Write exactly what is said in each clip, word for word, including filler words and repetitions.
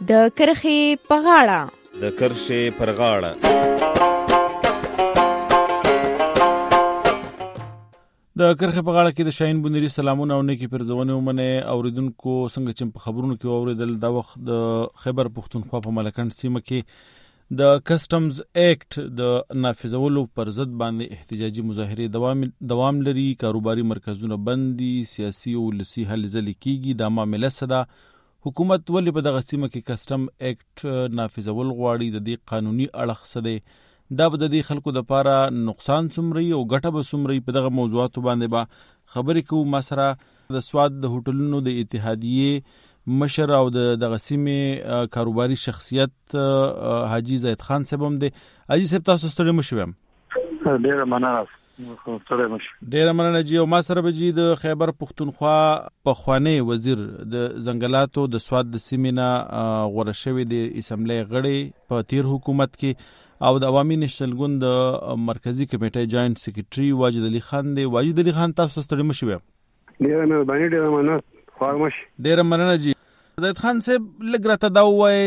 د کرښې په غاړه. د کرښې پر غاړه. د کرښې په غاړه کې د شاهین بونیری سلامونه او نیکی پرزونه ومنه اوریدونکو څنګه چې په خبرونو کې اوریدل دا وخت د خیبر پښتونخوا په ملکنډ سیمه کې د کسټمز ایکټ د نافذولو پر ضد باندې احتجاجي مظاهره دوام دوام لري. کاروباري مرکزونه بندي، سیاسي او ولسی هل ځل کیږي. د معاملې صدا حکومت ولې په دغه سیمه کې کسټم ایکټ نافذول غواړي؟ د دې قانوني اړخ څه دی؟ دا به د دې خلکو د پاره نقصان څومره او ګټه به څومره؟ په دغه موضوعاتو باندې به خبرې کوو. ما سره د سواد د هوټلونو د اتحادیې مشر او د دغه سیمې کاروباري شخصیت حاجی زید خان صاحب هم دی. حاجی صاحب تاسو ستړي مشوم؟ ډیره مننه ستړي مشوم. ډیره مننه جی. او ما سره به جی د خیبر پښتونخوا په خوانی وزیر د ځنګلاتو د سواد د سیمې نه غوړه شوی د اسمبلی غړي په تیر حکومت کې او د عوامي نېشنل ګوند د مرکزی کمیټې جاینټ سیکریټري واجد علي خان دی. واجد علي خان تاسو ستړي مشوم؟ ډیره مننه ډیره مننه خاموش. ډیره مننه جی. زید خان صاحب لګرته دا وایي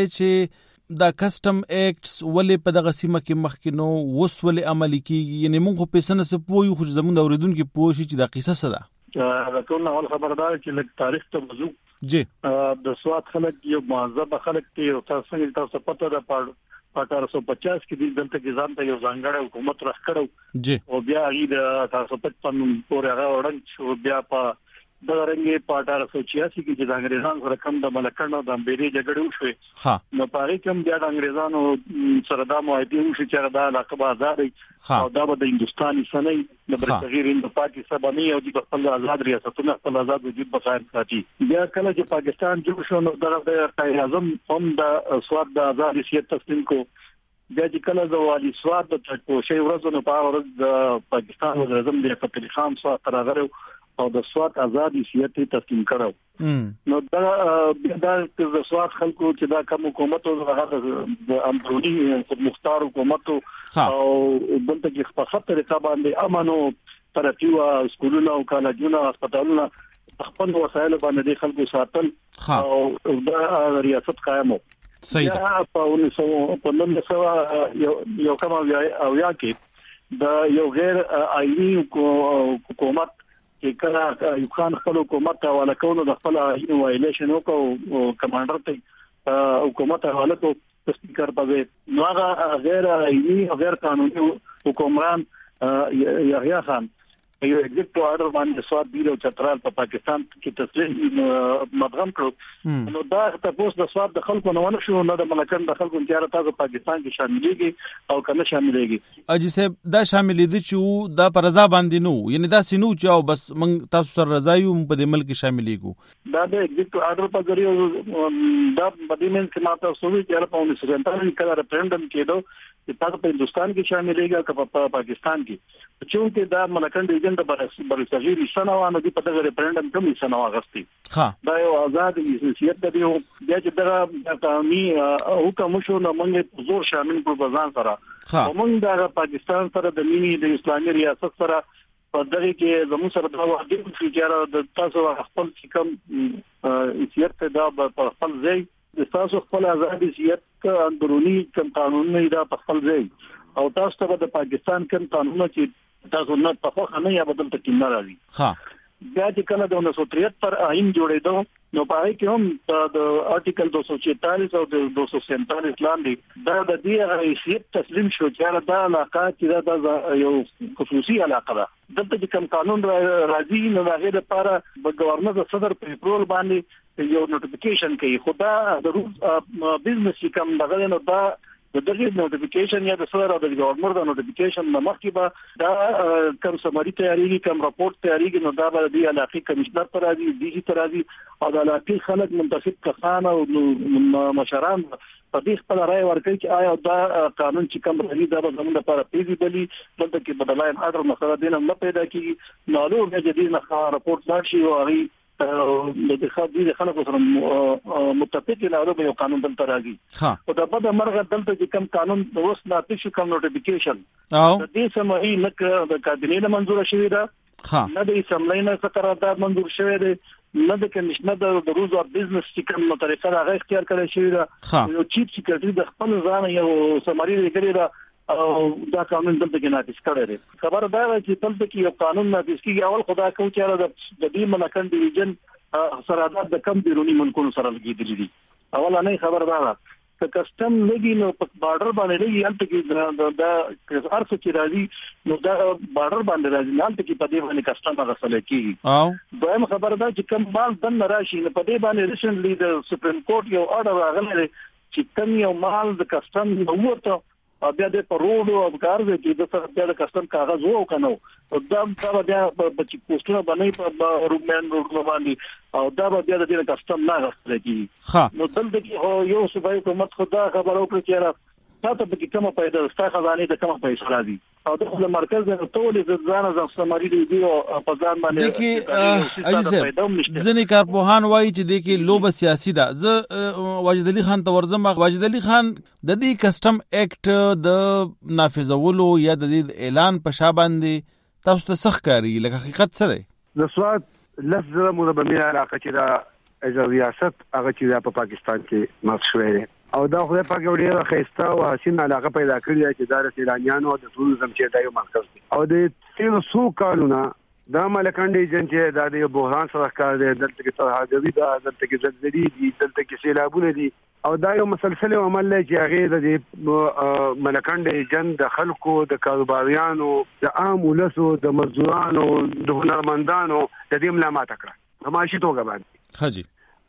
چې دا کسټم ایکټس ولې په دغه سیمه کې مخکې نو وس ولې عملي کیږي؟ یعنی موږ په پیسنه څه پوي خو زموږ د اوریدونکو پوه شي چې دا قصه څه ده. دا ټول اول خبردار چې لږ تاریخ ته وځو. جی د سواد خلک یو مهذب خلک دي او تاسو څنګه تاسو پته ده په اٹھارہ سو پچاس کې د دلته کې ځان ته یو ځانګړی حکومت راخړو. جی او بیا غي د تاسو پچپن پورې هغه وړاندې شو. بیا په د رنګي په اٹھارہ سو چھیاسی کې چې د انګريزانو سره کوم د ملکنډ او د امبيري جګړه وشوه نو پاره کوم بیا د انګريزانو سره د معاهده وشو چې دا علاقه به آزادي او دا به د هندستاني سنې د برتغیر هند پاکستان باندې او د خپل آزاد ریاستونو خپل آزاد وجود بقایم ساتي. بیا کله چې پاکستان جوړ شو نو دغه قائد اعظم هم د سواد د آزاد حیثیت تسلیم کو. بیا چې کله د والی سواد د تکوشي ورځو په ورځ د پاکستان وزیر اعظم د فتح خان سره ترغره او د سواد آزاد حیثیت تسلیم کړو. نو دا د سواد خلکو چې دا کوم حکومت او هغه د امرونی مختار حکومت او بلته کې په خپله طریقه باندې امنو ترتیبه سکولونه او کالجونه هسپتالونه خپل وسایل باندې خلکو ساتل او د ریاست قائمو. صحیح ده. په نو په نن سوا یو کوم او یا کې د یو غیر آئینی حکومت چې کله یو خان خپل حکومت ته حواله کول د خپل آئین وایلیشن او کمانډر ته حکومت حواله کو سپیکر په نو هغه غیر آئینی او غیر قانوني حکمران یحیی خان یو ایگزیکټیو آرډر باندې سواد بیل او چترال په پاکستان کې تسلیم مدغم کړو. نو دا تاسو د سواد د خلکو نه ونه شو نه د ملکن د خلکو انتیار تاسو پاکستان کې شاملېږي او کنه شاملېږي. اجي صاحب دا شاملې دي چې دا پر رضا باندې نو یعنی دا سينو چې او بس من تاسو سره رضا یو په دې ملک شاملېږو. دا د ایگزیکټیو آرډر په ذریعہ دا بدیمن کې ماته سوي چې په اونیس سو سینتالیس کې ریفرندم کېدو چې تاسو په هندستان کې شاملېږئ او په پاکستان کې چې دا ملکن د د برصغیر سنوانو دی په دغه ریفرندم کوم سنوا غستي. ها دا یو آزاد حیثیت دی. بیا چې دغه قانوني حکم شو نو موږ زور شامل کړو ځان سره. موږ د پاکستان سره د مینی د اسلامي ریاست سره په دغه کې زموږ سره د وحدت فکر د تاسو خپل کوم حیثیت دا په خپل ځای د تاسو خپل آزاد حیثیت اندرونی کوم قانون نه دا په خپل ځای او تاسو ته د پاکستان کوم قانون چې تاسو نه په خو نه یا بدل ته کیند راځي. ها بیا چې کله د نولس سو تریہتر آئین جوړېدو نو په هغه کې هم د آرټیکل دو سو چینتالیس او د دو سو سینتالیس لاندې دا د دې حیثیت تسلیم شو چې دا علاقه چې دا یو خصوصي علاقه ده. دلته چې کوم قانون راځي نو هغه لپاره د گورنر د صدر په اپرول باندې یو نوټیفیکیشن کوي. خو دا د روز بزنس کوم دغه نو دا د دغه نوټیفیکیشن یا د سره د گورنر د نوټیفیکیشن مخکې به دا کوم سماري تیاریږي کوم راپورټ تیاریږي نو دا به د علاقې کمشنر پر راځي دیږي تر راځي او د علاقې خلک منتخب کسان او مشران په دې خپل رائے ورکړي چې آیا دا قانون چې کوم راځي دا به زموږ لپاره پیژیبلی بلته کې بدلایم اډر مسله دینه نه پیدا کیږي. نو له جدي نه راپورټ لاړ شي او هغه د خدای د خلکو سره متفق نه اړه یو قانون دلته راځي. او دا په مرغه دلته چې کوم قانون اوس نافذ شو کوم نوټیفیکیشن د دې سمهي نه د کابینې منزور شوی دا نه د اسمبلی نه څه قرارداد منظور شوی دی، نه د کمشنر د روز اف بزنس چې کوم نو طریقه هغه اختیار کړی شوی دی. یو چیف سیکریټری د خپل ځان یو سمری لري دا او دا قانون دلته کې نافذ کړی دی. خبر دا ده چې دلته کې یو قانون نافذ کیږي، اول خدا کو چې د دې ملکن ډیویژن سرحدات د کم بیرونی ملکونو سره لګیدلې دي. اول نه خبر دا ده که کسٹم لګي نو په بارډر باندې لګي، هلته کې دا ارڅ چې راځي نو دا بارډر باندې راځي، هلته کې په دې باندې کسٹم غسل کیږي. او دویم خبر دا چې کوم مال دن راشي نو په دې باندې ریسنټلی د سپریم کورټ یو اورډر راغلی چې کوم یو مال د کسٹم نو ورته بیا د پروډ او کار دې چې د سره بیا د کسٹم کاغذ وو کنه او دا دا بیا په چې پوسټونه باندې په رومن روډ باندې او دا بیا د دې کسٹم نه غوښتل کیږي. نو دلته کې یو صوبایي حکومت خدا خبر او کړی چې تاسو په کې کومه پیدا ستا خزانه د کومه پیسې راځي او د مرکز د ټول د ځان ځان سماري دی او په ځان باندې کې اجازه ځنی کارپوهان وایي چې د کې لوب سیاسي ده. ز واجد علي خان تورزم واجد علي خان د دې کسٹم اکټ د نافذولو یا د دې اعلان په شاباندې تاسو ته سخت کاری لکه حقیقت څه دی؟ د سواد لفظ مربمه علاقه چې دا از ریاست هغه چې په پاکستان کې مخشوي او دا خو په کې ډیره خسته او حسین علاقه پیدا کړی چې د ایرانیانو د ټوریزم چې دایو مرکز دی او د تیرو سو کالونه دا ملکان دي چې د یو بحران سره کار دی، دلته کې ترهاګوي دا دلته کې زلزلې دي، دلته کې سیلابونه دي او دا یو مسلسل عمل دی چې هغه د ملکان دي جن د خلکو د کاروباریانو د عام ولسو د مزدورانو د هنرمندانو د دې ملامت کړه هماشي توګه باندې حاجی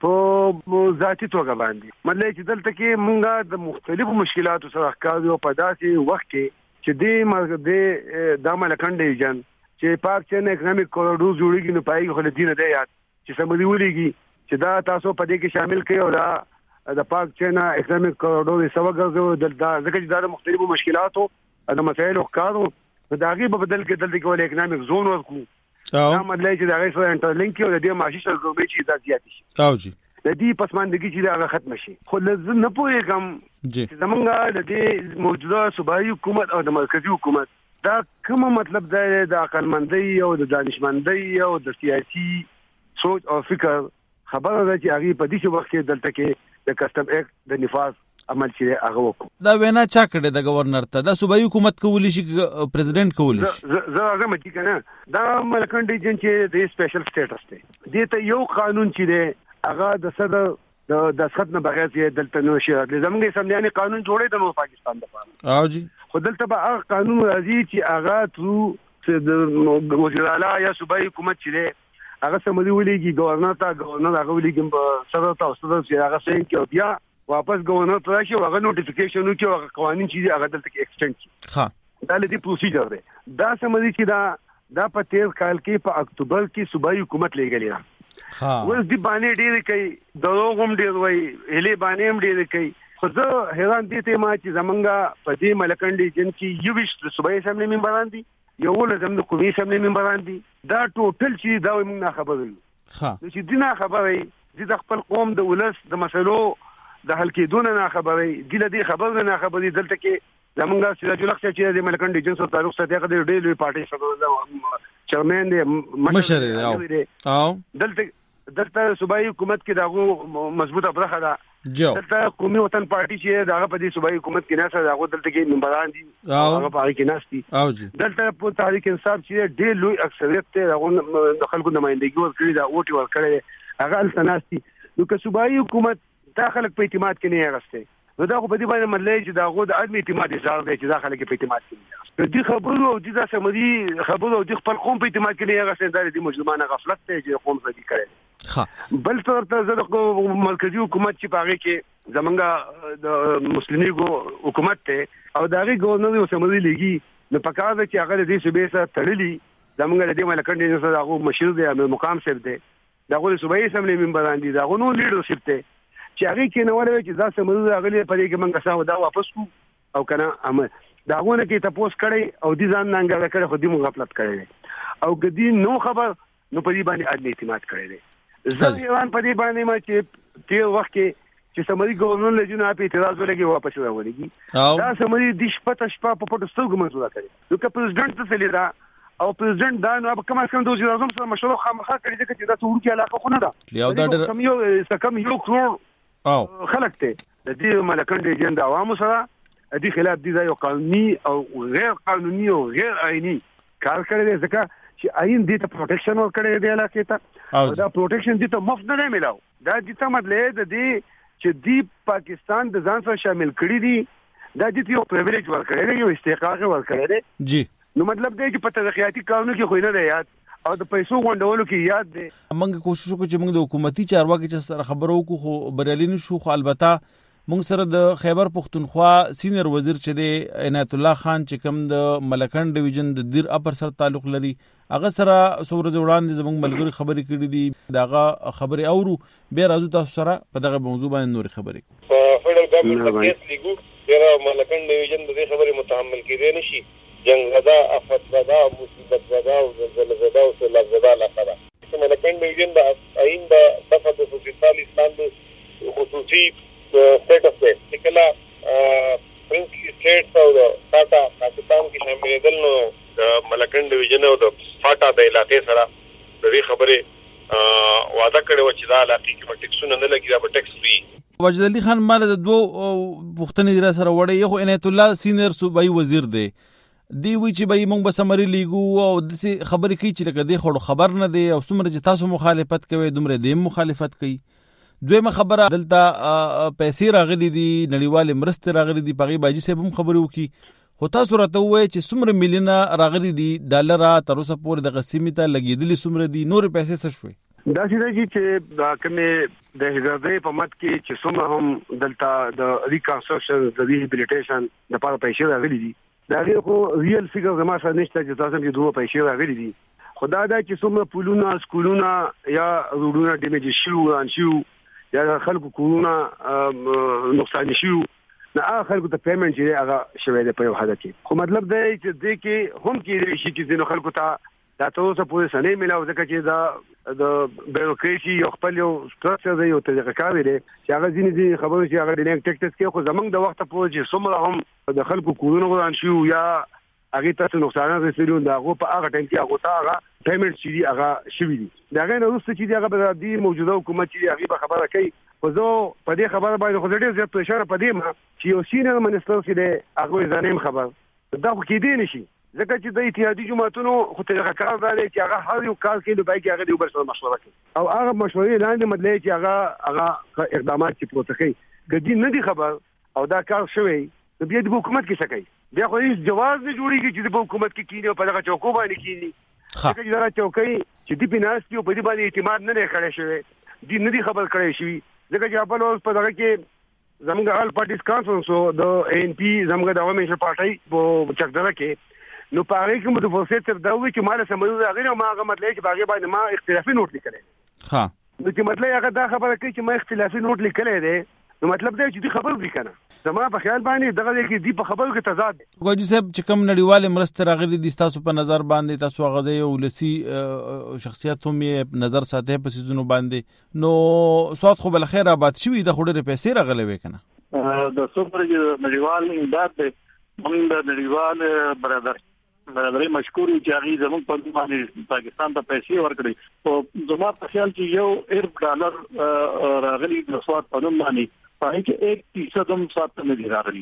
په ذاتي توګه باندې مطلب چې دلته کې مونږه د مختلفو مشکلاتو سره ښکار یو په داسې وخت کې چې دې مرګ دې د ملکان دي جن چې پاک چین اکونومیک کوریډور جوړیږي نو پای خو لدی نه دی یاد چې سمدي ولېږي چې دا تاسو په دې کې شامل کړئ او دا د پاک چین اکونومیک کوریډور سبا ګرځو د ځکه چې دا مختلفو مشکلاتو د مسایلو ښکارو دا غي په بدل کې دلته کې ول اکونومیک زون ورکو دا مطلب چې دا غي سره انټرلینک او د دې معاشي سرګرمي چې دا زیات شي او جی د دې پسماندګي چې دا ختم شي. خو لزم نه پوهیږم چې زمونږ د دې موجوده صوبایي حکومت او د مرکزی حکومت دا کوم مطلب دی د عقلمندۍ او د دانشمندۍ او د سیاسي سوچ او فکر خبره ده چې هغه په دې وخت کې دلته کې د کسٹم اکټ د نفاذ عمل چې هغه وکړو. دا وینا چا کړی د گورنر ته؟ دا صوبایي حکومت کولی شي پریزیدنت کولی شي؟ زه هغه متي کنه دا ملکان دي چې د سپیشل سټیټس دی دې ته یو قانون چې دی هغه د صدر د دسخط نه بغیر چې دلته نو شي زموږ سمجاني قانون جوړې د نو پاکستان لپاره او جی خو دلته به هغه قانون راځي چې هغه تر د وزیر اعلی یا صوبایي حکومت چې دی هغه سمدي ولېږي گورنر ته گورنر هغه ولېږي صدر ته صدر چې هغه سین کې بیا واپس گورنر ته راشي هغه نوټیفیکیشن وکړي هغه قوانين چې هغه دلته کې ایکسټند شي. ها دا لدی پروسیجر دی. دا سمدي چې دا دا په تیر کال کې په اکتوبر کې صوبایي حکومت لګیلی دا ها اوس دی باندې ډېر کوي دروغ هم ډېر وایي هلي باندې هم ډېر کوي. خو زه حیران دي ته ما چې زمونږ په دې ملکندې جن کې یو ویشت صوبایي اسمبلی ممبران دي، یو لزم د قومي اسمبلی ممبران دي، دا ټوټل چې دا موږ نه خبرو. ها چې دې نه خبرې د خپل قوم د ولس د مسلو د حل کېدون نه خبرې دي لدی خبر نه خبرې دلته کې زمونږ سراج الحق چې د ملکندې جن سره تعلق ساتي هغه د ډېر لوی پارټي سره چیرمن دی مشر دی او دلته دلته صوبایي حکومت کې داغو مضبوطه برخه ده جو دلته قومي وطن پارټي چې داغه په دې صوبایي حکومت کې نه سره داغو دلته کې ممبران دي هغه په کې ناشتي او جی دلته په تاریخ انصاف چې ډېر لوی اکثریت ته داغو د خلکو نمائندګي ورکړي دا ووټ ورکړي هغه التناستي نو که صوبایي حکومت دا خلک په اعتماد کې نه راغسته نو دا خو په دې باندې مطلب چې دا غو د عدم اعتماد اشاره دی چې دا خلک په اعتماد کې نه دي خبرو او د سمدي خبرو او د خپل قوم په اعتماد کې نه راغسته دا د مجرمانه غفلت ته چې قوم څه دي کړي. ها بل تر ته د مرکزی حکومت چې پاره کې زمونږ د مسلمي حکومت ته او دغه گورنر او سمدي لګي نو پکاره چې هغه د دې صوبې سره تړلي زمونږ د دې ملکندې سره هغه مشر دی مقام سره دی دغه صوبایي اسمبلی ممبران دي دغه نو لیډرشپ ته چې هغه کې نو ولې چې دا سمدي راغلي په دې کې منګه ساو دا واپس کو او کنه ام داغونه کې تاسو کړی او دې ځان ننګل کړی خو دې مو غفلت کړی او کدي نو خبر نو په دې باندې عدل اعتماد کړی دی. زه ایران په دې باندې ما چې تیر وخت کې چې سمدي ګورنر له جنا په اعتراض ولګي واپس راوړي دا سمدي د شپه شپه په پټو سترګو منځو کړی نو که پرزیدنت ته لیدا او پریزیدنت دا نو کوم څنګه د وزیر اعظم سره مشوره خامخا کړی چې دا تورکي علاقه خو نه ده یو دا کم یو کم یو کروڑ او خلک ته د دې ملکند ایجنډا عوامو سره د دې خلاف دي یو قانوني او غیر قانوني او غیر آئینی کار کړی دی ځکه چې آئین دې ته پروټیکشن ورکړی دی علاقې ته او دا پروټیکشن دې ته مفت نه ملاو دا د څه مطلب د دې چې دی پاکستان د ځان سره شامل کړی دي دا د یو پریویلیج ورکړی دی یو استحقاق ورکړی دی جی نو مطلب دی چې په ترقیاتي قانون کې خو نه دی یاد او د پیسو غونډولو کې یاد دی موږ کوشش وکړو چې موږ د حکومتي چارواکي چې سره خبرو وکړو خو بریالي نشو خو البته موږ سره د خیبر پختونخوا سینیئر وزیر چې دی عنایت الله خان چې کوم د ملکن ډیویژن د دیر اپر سره تعلق لري هغه سره سور وړاندې زموږ ملګری خبرې کړې دي داغه خبرې اورو به راځو تاسو سره په دغه موضوع باندې نور خبرې په فدرال ګورنمنت کیس لیګو چې ملکن ډیویژن د دې خبرې متحمل کېدی نشي جنگ زده افت زده مصیبت زده او زلزله زده او سیلاب زده علاقه ده چې ملکن ډیویژن د آئین د دفعه د سوسیال اسلام د خصوصي سټیټ اف چې کله پرنسلی سټیټس او د فاټا پاکستان کې شاملېدل نو د ملکن ډیویژن او د فاټا د علاقې سره د دې خبرې وعده کړې و چې دا علاقې کې به ټیکسونه نه لګي دا به ټیکس وي واجد علي خان مال د دوه پوښتنې در سره وړي یو عنایت الله سینیئر صوبایي وزیر دی دی وی چې به موږ به سمري لیګو او د خبرې کوي چې لکه دی خو خبر نه دی او څومره چې تاسو مخالفت کوي دومره دی مخالفت کوي دویمه خبره دلته پیسې راغلي دي نړیوال مرستې راغلي دي پغی باجی صاحب هم خبرې وکي خو تاسو راته وایي چې څومره میلیونه راغلي دي ډالر تر اوسه پورې د قسمه ته لګیدلي څومره دي نور پیسې څه شوي دا چې دا کومه د هزارې په مت کې چې څومره هم دلته د ریکنسټرکشن د ریهابیلیټیشن د پاره پیسې راغلي دي دا خو ریل فیګر زما سره نشته چې تاسو کې دوه پیسې راغلي دي خدا دا چې څومره پولونه سکولونه یا روډونه ډیمیج شو ان شو یا خلکو کورونه نقصان شو نه هغه خلکو ته پیمنٹ چې هغه شوی دی په یو حد کې خو مطلب دی چې د کې هم کې شي چې نو خلکو ته دا تاسو په سنې ملاو ځکه چې دا د بیروکراسي یو خپل یو سترکچر دی یو طریقه کار دی چې هغه ځینې ځینې خبرې چې هغه د ټیکټس کې خو زمونږ د وخت په چې څومره هم د خلکو کورونه وران شو یا هغه تاسو نقصانات رسیدل دا هغه په هغه ټیم کې هغه ته هغه پیمنٹ شي هغه شوی دی دا غیر وروسته چې هغه د موجوده حکومت چې هغه خبره کوي خو زه په دې خبره باندې خو ډېر زیات اشاره پدې ما چې یو سینیئر منسټر چې دی هغه ځانیم خبر دا خو کې دی نشي ځکه چې د اتحادی جماعتونو خو طریقه کار دی چې هغه هر یو کال کې د بایګ هغه د یو بل سره مشوره کوي او هغه مشورې لاندې مطلب چې هغه هغه اقدامات چې پروت کوي ګډي نه دي خبر او دا کار شوی د بیا د حکومت کې څه کوي بیا خو هیڅ جواز نه جوړیږي چې د حکومت کې کینی او په دغه چوکو باندې کینی ځکه چې دا چوکۍ چې دی پیناستي او په دې باندې اعتماد نه کړی شوی دی نه دي خبر کړی شوی ځکه چې خپل اوس په دغه کې زموږ آل پارټیز کانفرنس د ان پی زموږ د عوامي پارټي په چکدره کې نو په هغه کې مو د فورسټر دا وی چې مال سمون راغلی او ما هغه مطلب چې باغې باندې ما اختلافي نوٹ لیکلې ها نو چې مطلب هغه دا خبره کوي چې ما اختلافي نوٹ لیکلې ده نو مطلب دا چې دی خبر وی کنه زما په خیال باندې دغه کې دی په خبرو کې تضاد ګوجي صاحب چې کوم نړیوال مرسته راغلي دي تاسو په نظر باندې تاسو غزه یو لسی شخصیت هم یې نظر ساتي په سيزونو باندې نو صوت خو بل خیر آباد شوی د خډره پیسې راغلي وکنه د سپر نړیوال امداد موږ د نړیوال برادر برادرۍ مشکور چې هغه زموږ په باندې پاکستان ته پیسې ورکړي او زما په خیال چې یو ارب ډالر راغلي د سواد په نوم باندې پای کې ایک فیصد هم سات نه دی راغلي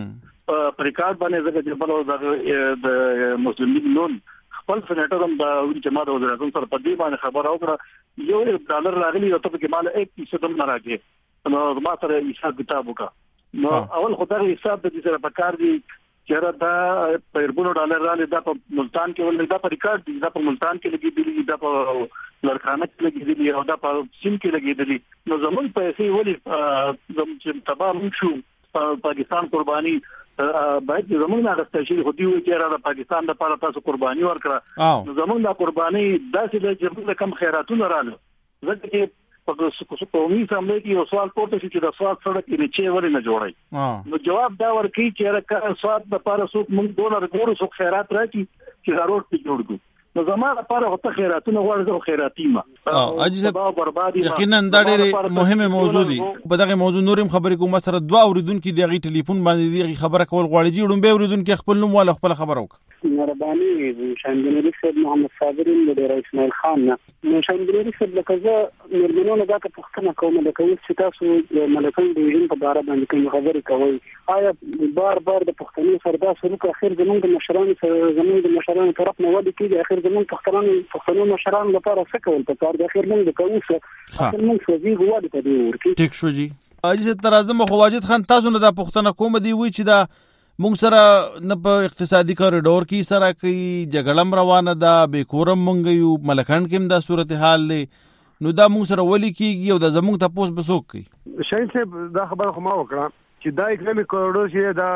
په پریکار باندې زګ چې بل د مسلم لیگ نون خپل سېنیټر هم د جماعت وزیر اعظم سره په دې باندې خبر اوکړه یو ارب ډالر راغلي او ته کې مال ایک فیصد هم نه راځي نو ما سره حساب کتاب وکړه نو اول خدای حساب د دې سره په کار دی چیرې دا پربونو ډالر را لید په ملتان کې ول دا په ریکارډ دی دا په ملتان کې لګیدلی دا په لړخانه کې لګیدلی او دا په سیم کې لګیدلی نو زمون پیسې ولې زم چې تباہ شو پاکستان قرباني باید زمون نه غوښتل شي خو دی چې را پاکستان د لپاره تاسو قرباني ورکړه نو زمون د قرباني داسې د جمهور کم خیراتونه رااله ځکه چې په قومي سملې کې یو سوال پورته شي چې د سواد سړک کې چې ورې نه جوړي نو جواب دا ورکړي چې راکړه سواد د لپاره څوک موږ ډالر ګورو څوک خیرات راکړي چې دا روډ په جوړ کو نو زموږ لپاره هوته خیراتونه غواړي خیراتی ما او اجازه بربادي یقینا دا ډېر مهمه موضوع دي. په دغه موضوع نورم خبرې کوم سره دوه اوریدونکو دغه ټلیفون باندې دغه خبره کول غواړي چې ډومبه اوریدونکو خپل نوم ولا خپل خبر وک. مهرباني شاندنی صاحب محمد صابرین د اسماعیل خان نه شاندنی صاحب لکه زه مرمنونه دا که پښتنه کوم د کوم چې تاسو ملکان ډیویژن په اړه باندې کوم خبرې کوي آیا بار بار د پښتني سردا سره اخر زمونږ د مشرانو زمونږ د مشرانو طرف نه ودی کیږي اخر زمونږ پښتنو پښتنو مشرانو لپاره څه کول په کار د اخر موږ د کوڅه اخر موږ سوزي غواړي ته دی ورکی ټیک شو جی. اجازه ترازم خو واجد خان تاسو نه د پښتنه کوم دی وی چې دا مونږ سره نه په اقتصادي کوریډور کې سره کوي جګړم روانه ده به کورم مونږ یو ملکان کې دا صورتحال له نو دا مونږ سره ولي کیږي او دا زمونږ ته پوس بسوک کوي. شاین صاحب دا خبره خو ما وکړه چې دا اقتصادي کوریډور چې دا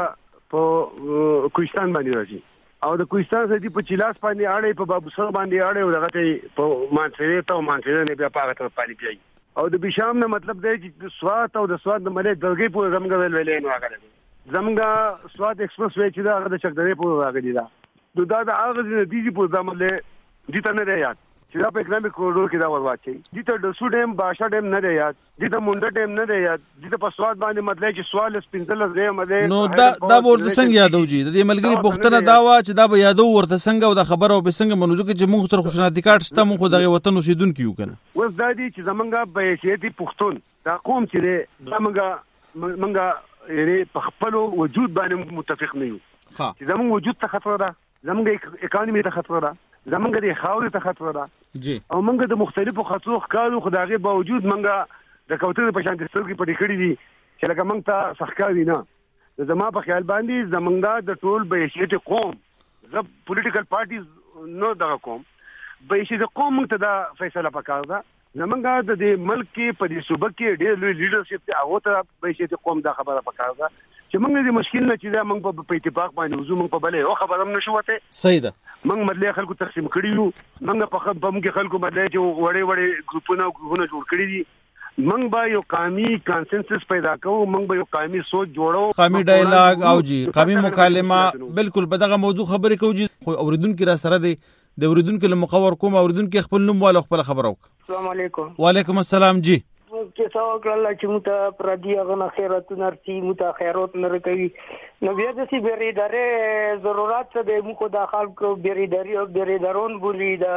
په کوهستان باندې راځي او د کوهستان سړي په چیلاس باندې اړې په بابوسر باندې اړې او دغه په مانسره ته مانسره نه بیا پاغه ته پالي پیي او د بشام نه مطلب دی چې سوات او د سوات د ملک دلګي په زمګ ویل ویلې نو هغه زمګه سوات ایکسپریس وی چې دا هغه د چکدرې په راغلی دا نو دا د هغه د دیجی په ځمله دي ته نه دی یاد چې دا په اکونومیک کوریډور کې دا ورواچي دي ته د سوډیم باشا ډیم نه دی یاد دي ته مونډه ډیم نه دی یاد دي ته په سوات باندې مطلب چې سوال سپینځل زه مده نو دا دا ورته څنګه یادو جی د دې ملګری پښتنه دا وا چې دا به یادو ورته څنګه او د خبرو به څنګه منوځو کې چې موږ سره خوشناتی کارت شته موږ دغه وطن اوسیدونکو یو کنه وس دا دي چې زمونږه به شي پښتون دا قوم چې دا موږ موږ یعنی په خپل وجود باندې متفق نه یو چې زموږ وجود ته خطر ده زموږ اکانومي ته خطر ده زموږ د خاورې ته خطر ده جی او موږ د مختلفو خطرو ښکارو خدایي باوجود موږ د کوترې په شان د سترګې پټې کړې دي چې لکه موږ ته سخکاري نه زما په خیال باندې زموږ د ټول بهشت قوم زب پولیټیکل پارټیز نو دغه قوم بهشت قوم موږ ته دا فیصله پکار ده زمونږ د دې ملک کې په دې صوبه کې ډېر لوی لیډرشپ ته هغه ته بهشت قوم دا خبره پکار ده چې موږ دې مشکل نه چې دا موږ په اتفاق باندې وزو موږ په بلې او خبره هم نشو وته صحیح ده موږ مدلې خلکو تقسیم کړی یو موږ په خپل بم کې خلکو مدلې چې وړې وړې ګروپونه ګروپونه جوړ کړی دي موږ به یو قومي کانسنسس پیدا کوو موږ به یو قومي سوچ جوړو قومي ډایلاګ او جی قومي مکالمه بالکل په دغه موضوع خبرې کوو جی اوریدونکو را سره دی د اوریدونکو له مخور کوم اوریدونکو خپل نوم والا خپل خبر وک. السلام علیکم. وعلیکم السلام جی. چې څو کله چې موږ پر دې هغه خیراتونه نرسي موږ خیرات نه کوي نو بیا د سی بریدارې ضرورت څه د موږ د خلکو بریداری او بریدارون بولی د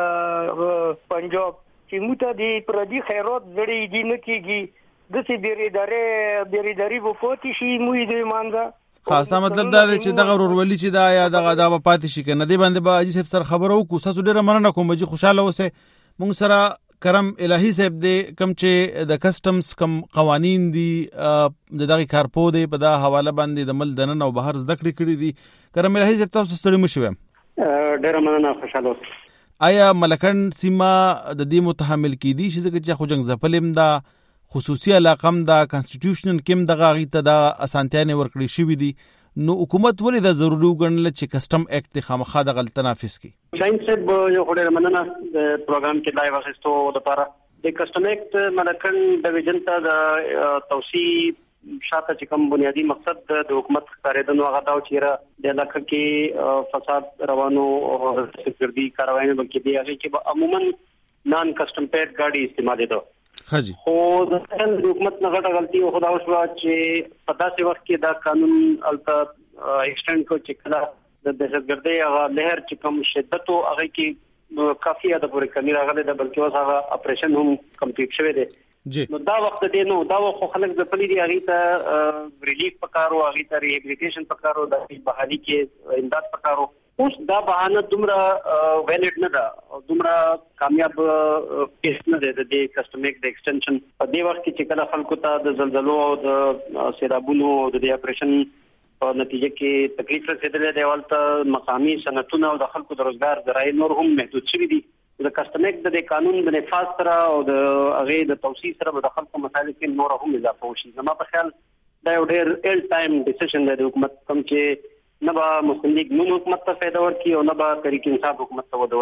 پنجاب چې موږ د پر دې خیرات زړې دي نه کیږي د سی بریدارې بریداری وو پاتې شي موږ د مانځه خاصه مطلب دا دی چې دغه ورولي چې دا یا دغه دا په پاتې شي کنه دی باندې به اجي صاحب سره خبرو کو تاسو ډیره مننه کوم چې خوشاله اوسه موږ سره کرم الهی صاحب دی کم چې د کسٹمز کم قوانین دي د دغه کارپو دی په دا حواله باندې د مل دنن او بهر زده کړې کړې دي کرم الهی صاحب تاسو ستړي مشوم ډیره مننه خوشاله آیا ملکن سیما د دې متحمل کی دي چې خو جنگ زپلم دا خصوصي علاقم دا کانسټیټیوشنل کېم دغه غي ته دا اسانتیانه ورکړي شوې دي نو حکومت ولې دا ضروري وګڼل چې کسٹم ایکټ خامخا د غلط نافذ کی شاین صاحب یو ډېر مننه د پروګرام کې لایو اخستو د لپاره د کسٹم ایکټ ملکن ډیویژن ته د توسيع شاته چې کوم بنیادی مقصد د حکومت کاریدنو هغه دا چې د علاقې کې فساد روانو او سکیورټي کاروایي بلکې دی هغه چې عموما نان کسٹم پیډ ګاډي استعمال دي حاجی خو د حکومت نه غټه غلطي او خدا وشو چې په داسې وخت کې دا قانون الته ایکسټند کو چې کله د دهشتګردۍ هغه لهر چې کوم شدت او هغه کې کافي اده پورې کمی راغله د بلکې اوس هغه اپریشن هم کمپلیټ شوی دی جی نو دا وخت دی نو دا خو خلک د پلي دی هغه ته ریلیف پکارو هغه ته ریهابلیټیشن پکارو د بحالي کې امداد پکارو اوس دا بهانه دومره ویلیډ نه ده او دومره کامیاب کیس نه ده د کسٹمیک د ایکسټنشن په دې وخت کې چې کله خلکو ته د زلزلو او د سیلابونو او د اپریشن په نتیجه کې تکلیف رسیدلې دی ولته مقامي صنعتونه او د خلکو د روزګار ذرایع نور هم محدود شوي دي د کسٹمیک د قانون د نفاذ سره او د هغه د توسيع سره د خلکو مسایل کې نور هم اضافه وشي زما په خیال دا یو ډېر ایل ټایم ډیسیژن دی د حکومت کوم چې نه به مستندګ نون حکومت ته فایده ورکړي او نه به طریق انصاف حکومت ته وده ورکړي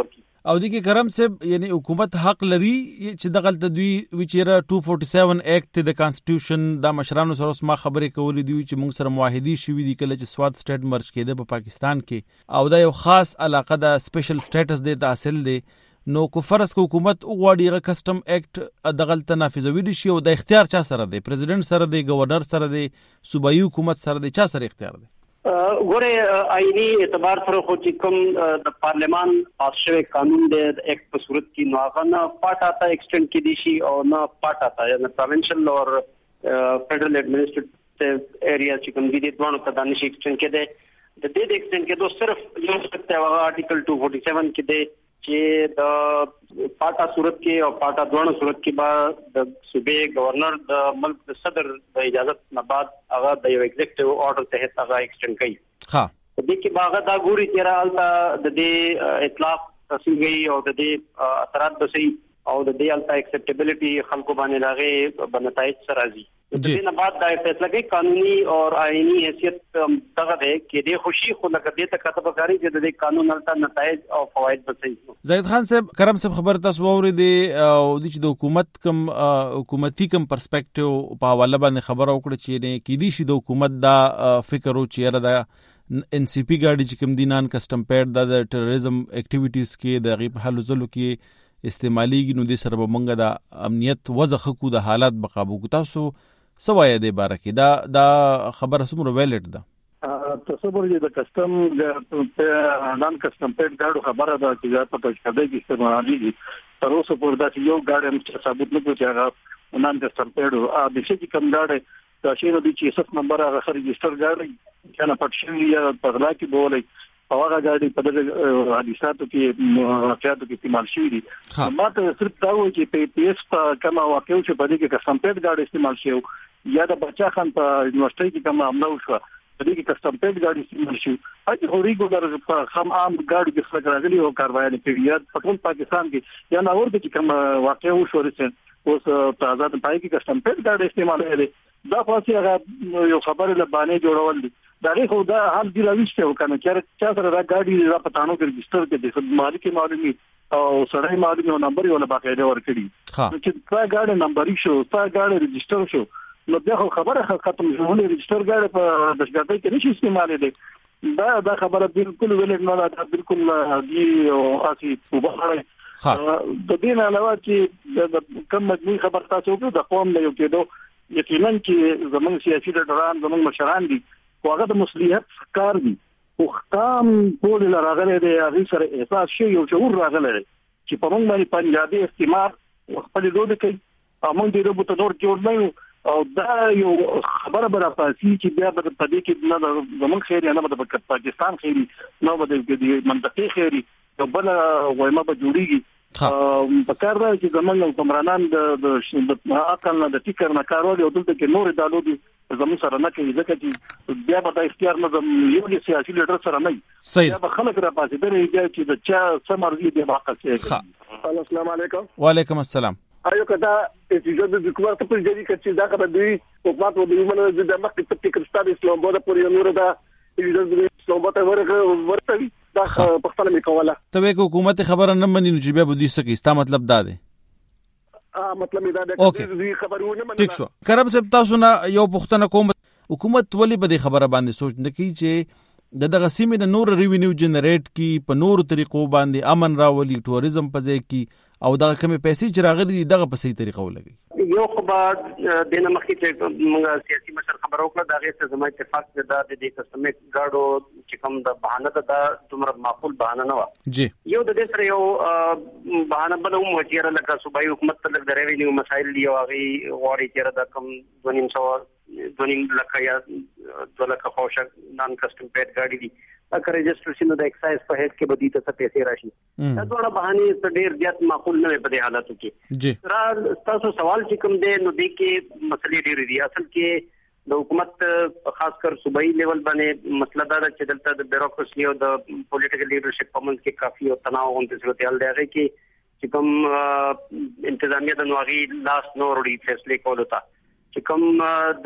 او د کې کرم صاحب یعنی حکومت حق لري چې دغه د دوی وچیره two forty-seven اکټ د کانسټیټیوشن د مشرانو سره اوس ما خبرې کولې دی چې موږ سره معاهدي شوې دي کله چې سواد سټیټ مرج کېده په پاکستان کې او دا یو خاص علاقه د سپیشل سټیټس دی تحصیل دی نو کو فرض کو حکومت وګواړي غ کسٹم اکټ دغه تنافذوي دي شي او د اختیار چا سره دی پریزیډنټ سره دی گورنر سره دی صوبایي حکومت سره دی چا سره اختیار دی ګوره آئینی اعتبار سره خو چې کوم د پارلیمان پاس شوی قانون دی د اکټ په صورت کې نو هغه نه پټ آتا ایکسټند کې دي شي او نه پټ آتا یا پروینشل اور فیډرل ایڈمنسټریټیو ایریا چې کوم دي د دوه په دانش ایکسټند کې دی د دې ایکسټند کې دوه صرف یو څه هغه آرټیکل two forty-seven کې دی چې د پاټا صورت کې او پاټا دوه صورت کې با د صوبې گورنر د ملک د صدر د اجازه نه بعد هغه د یو ایگزیکټیو آرډر تحت هغه ایکسټند کوي. ها د دې کې باغ دا ګوري چې راالتا د دې اطلاق تحصیل گئی او د دې اثرات بسي او د دې التا ایکسپټیبিলিټي خلکو باندې راغې بنتایج سره راځي. د دې نه بعد دا فیصله کوي قانوني او آئینی حیثیت دغه ده کې د خوشي خو لکه دې ته کتب کاری چې د دې قانون التا نتایج او فواید بسي. زید خان صاحب کرم صاحب خبر تاسو اورېدې او د حکومت کم حکومتي کم پرسپیکټیو په حواله باندې خبر او کړ چې نه کې دي شي د حکومت دا فکر او چې را دا ان سی پی ګاډي چې کوم دینان کسٹم پیډ د ټیرریزم اکټیویټیز کې د غیب حل زلو کې استعماليږي نو د سره بمنګ د امنیت وزخ کو د حالات بقابو کو تاسو سوای د بارکه دا دا خبره سمره ویلټ ده تصور دې د کسٹم د نان کسٹم پیډ ګاډو خبره ده چې په پښتو کې استعمالي تر اوسه پورې دا یو ګاډي هم ثابت نه کوي چې هغه نان کسٹم پیډ او د شي کوم ګاډي دا شی نو چې اساس نمبر هغه رجستر ګاډي کنه پټشي یا پغلا کې بولې او هغه ګاډي په دغه حادثاتو کې واقعاتو کې استعمال شوی دي. ماته صرف دا و چې په پی ایس په کومه واقعو چې په دې کې کسٹم پیډ ګاډي استعمال شوی یا د بچا خان په یونیورسيټي کې کومه عمله وشوه په دې کې کسٹم پیډ ګاډي استعمال شوی اته هوريګو در په خام عام ګاډي کې څنګه راغلي او کاروایي پیډ په ټول پاکستان کې یا نور د کومه واقعو وشوه رسېن اوس په آزاد پای کې کسٹم پیډ ګاډي استعمال لري دا خاصه هغه یو خبره لبانه جوړول دي دا خو دا حال دی راوښته وکنه چې چا سره دا ګاډي را پټانو کې رجستر کې د خدماتي کې معلومي او سړی معلومي او نمبر یو نه باقاعده ورکړي چې تا ګاډي نمبر شو تا ګاډي رجستر شو نو دا خبره ختم شوه رجستر ګاډي په دشګاډي کې نشي استعمال دي دا دا خبره بالکل ویل نه دا بالکل دی او اسی وبخره د دې نه علاوه چې کوم مجموعي خبر تاسو وکړو د قوم له یو کېدو یقینا چې زموږ سیاسي لیډران زموږ مشران دي هغه د مصلحت کار دي او خام ټول راغلي دي هغه سره احساس شي یو شعور راغلي چې په موږ باندې پنجابي استعمار خپل دود کوي او موږ دې ربط نور جوړ نه او دا یو خبره بر اساسي چې بیا په دې کې نه زموږ خیر نه د پاکستان خیر نه د منطقي خیر یو بل وایمه به جوړیږي په کار راځي چې زمونږ حکمرانان د عقل نه د فکر نه کارول او دلته کې نور دالو دي زموږ سره نه کوي ځکه چې بیا به د اختیار نه یو سیاسي لیډر سره نه بیا به خلک را پاسې درې چې د چا سمرزي دی حق څه. السلام علیکم. وعلیکم السلام. آیا کدا چې د حکومت په جدي کې دا خبره دی حکومت و د یمن د مخکې په فکر ستاسو اسلام بوده پورې نور دا د اسلام بوده ورغه ورته دا په خپل میکوله ته وې حکومت خبره نه مني نو چې بیا بده سکی ستا مطلب دا دی ا مطلب دا دی چې خبرونه مننه ټیک شو. کرم صاحب تاسو نه یو پښتنه کوم حکومت ولی به خبره باندې سوچ نه کوي چې د دغه سیمې د نور ریوینیو جنریټ کی په نور طریقو باندې امن راولي ټوریزم پځې کی او دا کمې پیسې چې راغلي دغه په صحیح طریقو لګي. یو خبر د نمخې چې موږ سیاسي مشر خبر وکړه دا غیر څه زمای اتفاق ده د دې کسټمر ګاډو چې کوم د بهانه ده دا دومره معقول بهانه نه و جی یو د دې سره یو بهانه بل هم وچیره لکه صوبایي حکومت ته د ریوینیو مسایل دی او هغه غواړي چې دا کوم دونیم سو دونیم لکه یا د لکه خوشک نان کسټم پیډ ګاډي دي اګه رجستریشن د ایکسایز په هیڅ کې بدی ته پیسې راشي دا ډول بهانه ته ډیر زیات معقول نه په دې حالاتو کې جی را تاسو سوال چې کوم دی نو د کې مسلې ډېرې دي اصل کې د حکومت خاص کر صوبایي لیول باندې مسله دا چې دلته د بیوروکراسي او د پولیټیکل لیډرشپ په منځ کې کافي او تناو غونډې صورتحال دی هغه کې چې کوم انتظامیه د نوغي لاس نور وړي فیصله کول تا چې کوم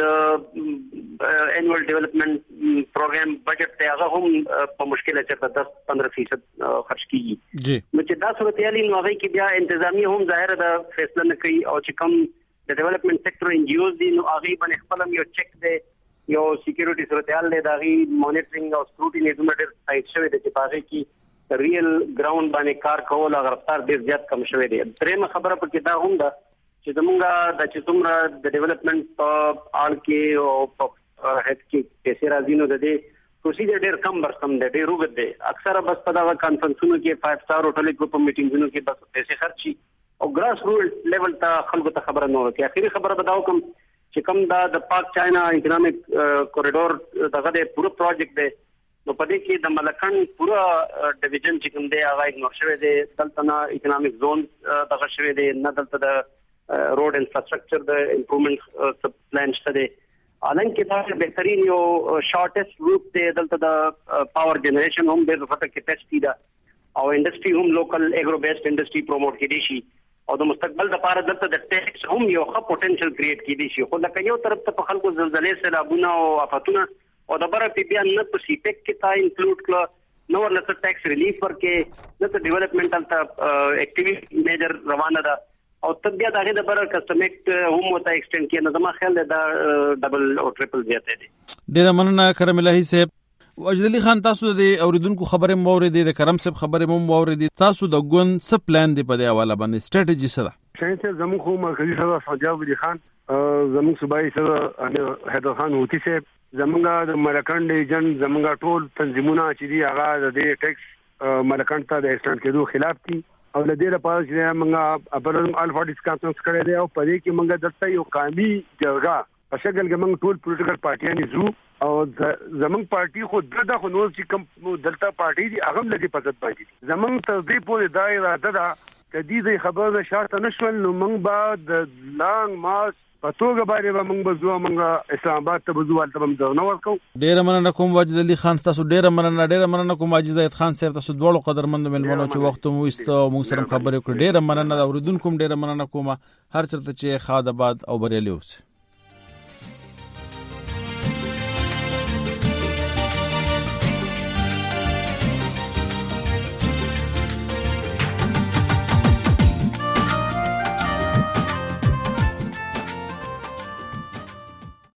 د انوال ډیولپمنٹ پروګرام بجټ ته هغه هم په مشکله چې دس پندرہ فیصد خرج کیږي جی نو چې دا صورتحالي نو هغه کې بیا انتظامی هم ظاهر د فیصله نه کوي او چې کوم د ډیولپمنٹ سېکټر ان جی اوز دي نو هغه باندې خپل یو چیک دی یو سکیورټي صورتحال دی دا غي مانیټرینګ او سکروټینی دومره ډېر سایت شوی دی چې پاره کې ریل ګراوند باندې کار کول او رفتار ډېر زیات کم شوی دی. درېمه خبره پکې دا هم ده چې زمونږ د چې څومره د ډیولپمنٹ په آل کې او په هټ کې پیسې راځي نو د دې پروسیجر ډېر کم برسم دی ډېر وګد دی. اکثره بس په دا کانفرنسونو کې فایو سٹار هوټل ګروپ میټینګونو کې بس پیسې خرچي او ګراس روټ لیول ته خلکو ته خبره نه ورکړي. اخیری خبره بداو کوم چې کوم دا د پاک چاینا اکونومیک کوریډور دغه د پوره پروجیکټ دی نو په دې کې د ملکن پوره ډیویژن چې کوم دی هغه اګنور شوی دی. دلته نه اکونومیک زون دغه شوی دی نه دلته د روډ انفراستراکچر د امپروومنت پلان شته دی. حالانکه دا بهترین یو شارټیسټ روټ دی دلته د پاور جنریشن هم د وخت کې ټیسټ دی او انډستری هم لوکل اګرو بیسډ انډستری پروموټ کړي شي او د مستقبل لپاره دلته د ټیکس هم یو ښه پوتنشل کریټ کړي شي. خو لکه یو طرف ته په خلکو زلزلې سیلابونه او آفتونه او د بره پی بیا نه په سیپیک کې تا انکلوډ کړه نو ورلته ټیکس ریلیف ورکې د ډیولپمنټل ته اکټیویټي میجر روانه ده او تبیا دغه د بره کسټم ایکټ هم وته ایکسټند کې نه زما خیال دا ډبل او ټریپل زیاته دي. ډیر مننه کرم الهی صاحب. واجد علي خان تاسو د اوریدونکو خبره مو اوریدې د کرم صاحب خبره مو اوریدې تاسو د ګون څه پلان دی په دې حواله باندې سټریټجی څه ده؟ څنګه زموږ خو مرکزی صدر سجاد علي خان زموږ صوبایي صدر حیدر خان هوتی صاحب زموږ د ملکند ایجن زموږ ټول تنظیمونه چې دی هغه د ټیکس ملکند ته د ایکسټند کېدو خلاف دي او د دې لپاره چې موږ ابرن الفا ډیسکانس کړی دی او په دې کې موږ دلته یو قومي جرګه په شکل کې موږ ټول پولیټیکل پارټیان زو او زمنګ پارټي خو دغه خو نو چې کوم دلته پارټي دي هغه لګي پزت باندې زمنګ ته دې په دایره ده د دې خبره شاته نشول نو موږ بعد لانګ ماس په توګه باندې موږ بزو موږ اسلام آباد ته بزو ولته موږ نو ورکو. ډیر مننه کوم واجد علي خان تاسو ډیر مننه ډیر مننه کوم واجد زید خان صاحب تاسو دوه قدرمند ملمنو چې وخت مو است موږ سره خبرې کړې ډیر مننه دا اوریدونکو ډیر مننه کوم هر چرته چې خاد آباد او بریالي اوسه.